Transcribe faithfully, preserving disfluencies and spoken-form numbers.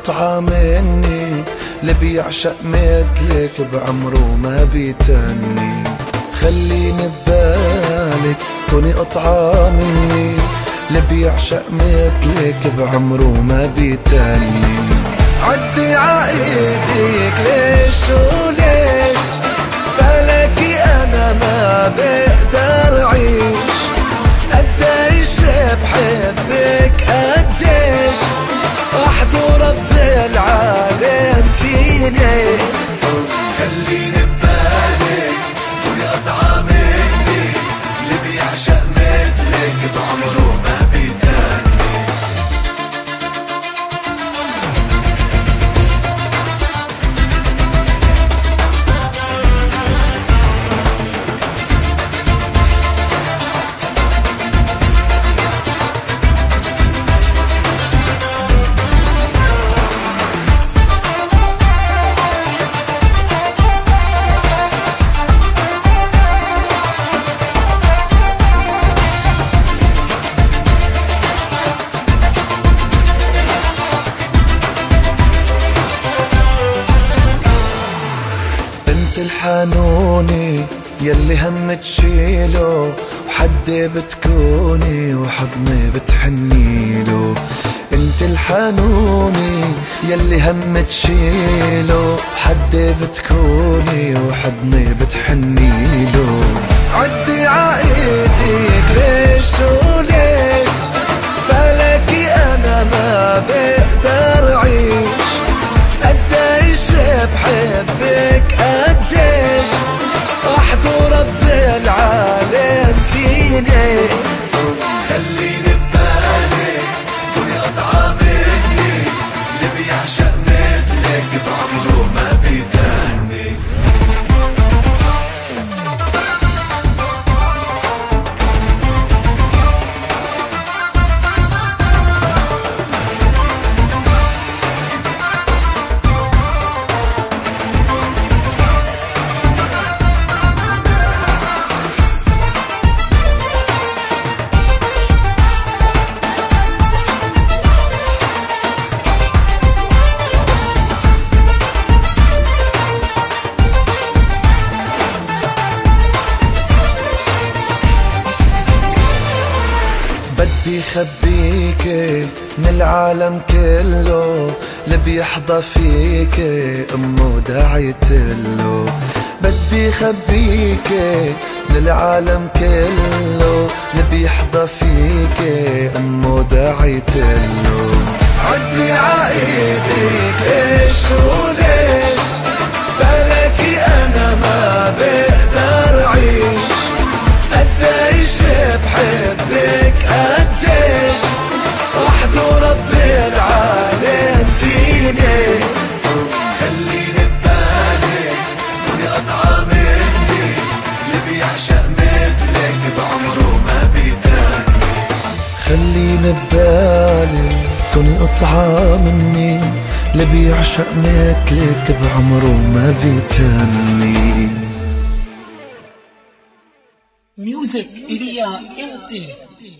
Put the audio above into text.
قطعة مني، اللي بيعشق مثلك بعمره ما بيتني. خليني ببالك كوني قطعة مني، اللي بيعشق مثلك بعمره ما بيتني. عدي عايدك ليش وليش، بلكي انا ما بقدر اعيش. قديش بحبك قديش، وحده رب العالم فيني. خليني ببالك كوني قطعة مني، اللي بيعشق مثلك بعمره ما بيتني. الحنوني يلي هم تشيله، وحدي بتكوني وحضني بتحنيله. انت الحنوني يلي هم تشيله، وحدي بتكوني وحضني بتحنيله. عدي عايدك ليش وليش، بلكي انا ما بقدر اعيش. قديش بحبك قديش، وحده رب العالم فيني. خليني ببالك كوني قطعة مني، اللي بيعشق مثلك بعمره ما بيتني. بدي خبيكي من العالم كله، اللي بيحظى فيكي امه دعيتله. بدي خبيكي من العالم كله، اللي بيحظى فيكي امه دعيتله. عدي عايدك ليش وليش، بلكي انا ما بقدر اعيش. قديش بحبك قديش، وحده رب العالم فيني. خليني ببالك كوني قطعة مني، اللي بيعشق مثلك بعمره ما بيتني. خليني ببالي كوني قطعة مني، اللي بيعشق مثلك بعمره ما بيتني. Music إليا إنتي.